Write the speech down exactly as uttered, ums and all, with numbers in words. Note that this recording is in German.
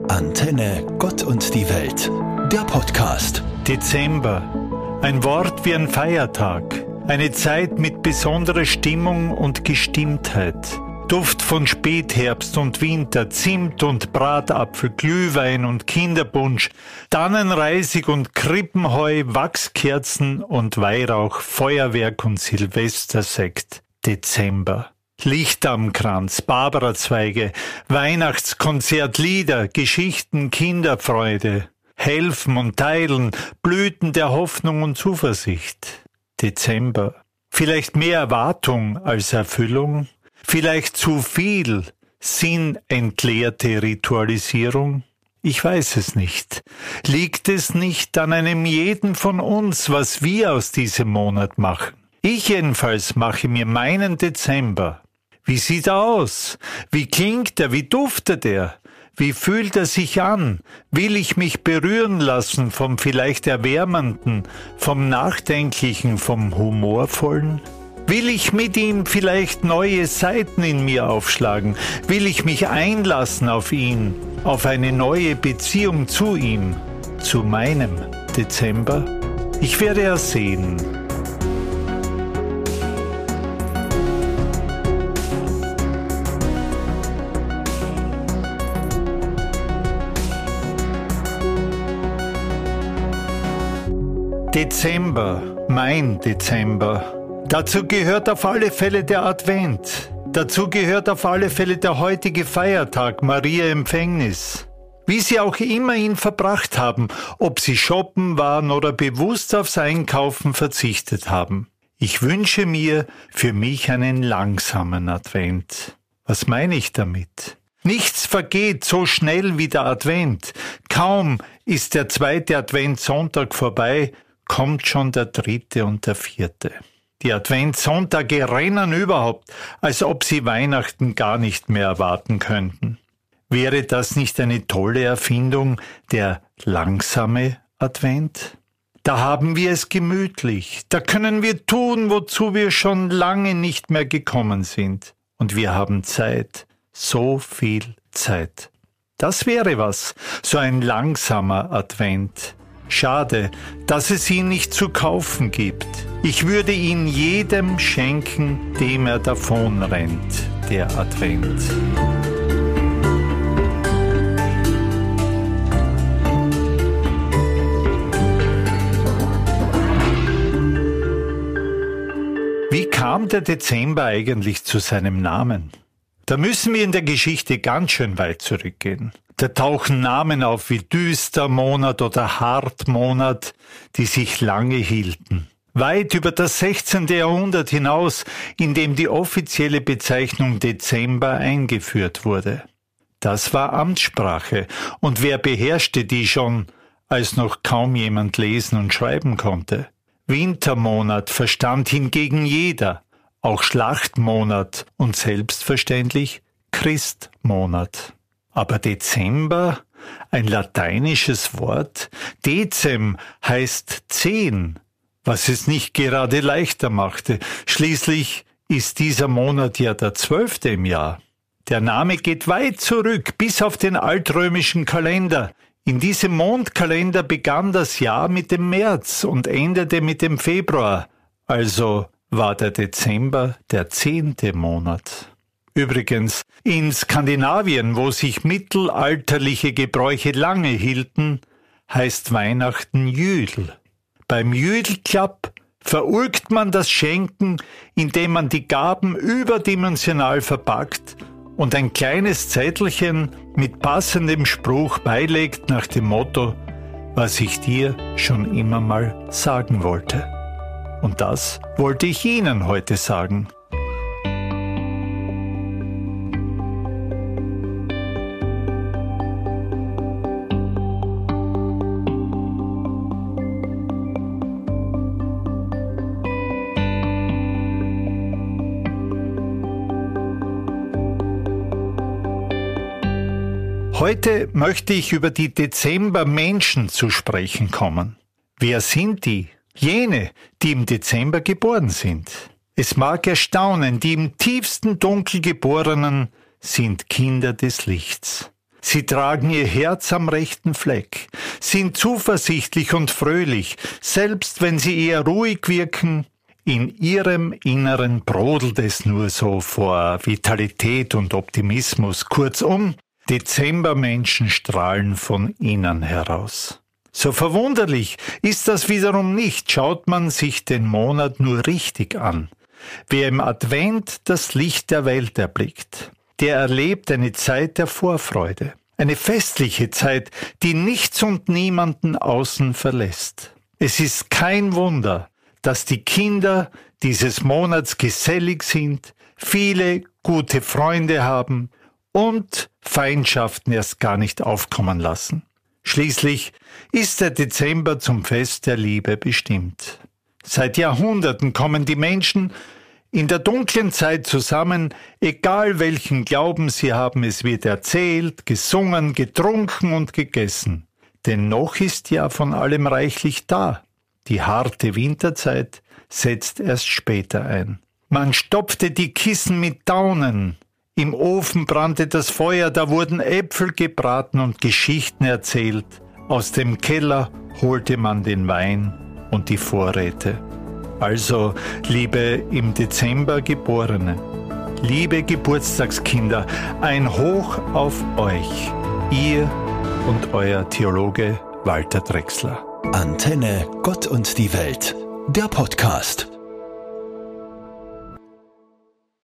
Antenne Gott und die Welt, der Podcast. Dezember, ein Wort wie ein Feiertag, eine Zeit mit besonderer Stimmung und Gestimmtheit. Duft von Spätherbst und Winter, Zimt und Bratapfel, Glühwein und Kinderpunsch, Tannenreisig und Krippenheu, Wachskerzen und Weihrauch, Feuerwerk und Silvestersekt. Dezember. Licht am Kranz, Barbarazweige, Weihnachtskonzert, Lieder, Geschichten, Kinderfreude, Helfen und Teilen, Blüten der Hoffnung und Zuversicht. Dezember. Vielleicht mehr Erwartung als Erfüllung, vielleicht zu viel sinnentleerte Ritualisierung. Ich weiß es nicht. Liegt es nicht an einem jeden von uns, was wir aus diesem Monat machen? Ich jedenfalls mache mir meinen Dezember. Wie sieht er aus? Wie klingt er? Wie duftet er? Wie fühlt er sich an? Will ich mich berühren lassen vom vielleicht Erwärmenden, vom Nachdenklichen, vom Humorvollen? Will ich mit ihm vielleicht neue Seiten in mir aufschlagen? Will ich mich einlassen auf ihn, auf eine neue Beziehung zu ihm, zu meinem Dezember? Ich werde es sehen. Dezember, mein Dezember. Dazu gehört auf alle Fälle der Advent. Dazu gehört auf alle Fälle der heutige Feiertag, Maria Empfängnis. Wie Sie auch immer ihn verbracht haben, ob Sie shoppen waren oder bewusst aufs Einkaufen verzichtet haben. Ich wünsche mir für mich einen langsamen Advent. Was meine ich damit? Nichts vergeht so schnell wie der Advent. Kaum ist der zweite Adventssonntag vorbei, kommt schon der dritte und der vierte. Die Adventssonntage rennen überhaupt, als ob sie Weihnachten gar nicht mehr erwarten könnten. Wäre das nicht eine tolle Erfindung, der langsame Advent? Da haben wir es gemütlich, da können wir tun, wozu wir schon lange nicht mehr gekommen sind. Und wir haben Zeit, so viel Zeit. Das wäre was, so ein langsamer Advent. Schade, dass es ihn nicht zu kaufen gibt. Ich würde ihn jedem schenken, dem er davonrennt, der Advent. Wie kam der Dezember eigentlich zu seinem Namen? Da müssen wir in der Geschichte ganz schön weit zurückgehen. Da tauchen Namen auf wie Düstermonat oder Hartmonat, die sich lange hielten. Weit über das sechzehnte Jahrhundert hinaus, in dem die offizielle Bezeichnung Dezember eingeführt wurde. Das war Amtssprache, und wer beherrschte die schon, als noch kaum jemand lesen und schreiben konnte? Wintermonat verstand hingegen jeder, auch Schlachtmonat und selbstverständlich Christmonat. Aber Dezember, ein lateinisches Wort, Decem heißt zehn, was es nicht gerade leichter machte. Schließlich ist dieser Monat ja der zwölfte im Jahr. Der Name geht weit zurück, bis auf den altrömischen Kalender. In diesem Mondkalender begann das Jahr mit dem März und endete mit dem Februar. Also war der Dezember der zehnte Monat. Übrigens, in Skandinavien, wo sich mittelalterliche Gebräuche lange hielten, heißt Weihnachten Jüdel. Beim Jüdelklapp verurkt man das Schenken, indem man die Gaben überdimensional verpackt und ein kleines Zettelchen mit passendem Spruch beilegt nach dem Motto, was ich dir schon immer mal sagen wollte. Und das wollte ich Ihnen heute sagen. Heute möchte ich über die Dezembermenschen zu sprechen kommen. Wer sind die? Jene, die im Dezember geboren sind. Es mag erstaunen, die im tiefsten Dunkel Geborenen sind Kinder des Lichts. Sie tragen ihr Herz am rechten Fleck, sind zuversichtlich und fröhlich, selbst wenn sie eher ruhig wirken. In ihrem Inneren brodelt es nur so vor Vitalität und Optimismus. Kurzum, Dezembermenschen strahlen von innen heraus. So verwunderlich ist das wiederum nicht, schaut man sich den Monat nur richtig an. Wer im Advent das Licht der Welt erblickt, der erlebt eine Zeit der Vorfreude, eine festliche Zeit, die nichts und niemanden außen verlässt. Es ist kein Wunder, dass die Kinder dieses Monats gesellig sind, viele gute Freunde haben und Feindschaften erst gar nicht aufkommen lassen. Schließlich ist der Dezember zum Fest der Liebe bestimmt. Seit Jahrhunderten kommen die Menschen in der dunklen Zeit zusammen, egal welchen Glauben sie haben, es wird erzählt, gesungen, getrunken und gegessen. Denn noch ist ja von allem reichlich da. Die harte Winterzeit setzt erst später ein. Man stopfte die Kissen mit Daunen. Im Ofen brannte das Feuer, da wurden Äpfel gebraten und Geschichten erzählt. Aus dem Keller holte man den Wein und die Vorräte. Also, liebe im Dezember Geborene, liebe Geburtstagskinder, ein Hoch auf euch, ihr und euer Theologe Walter Drechsler. Antenne Gott und die Welt, der Podcast.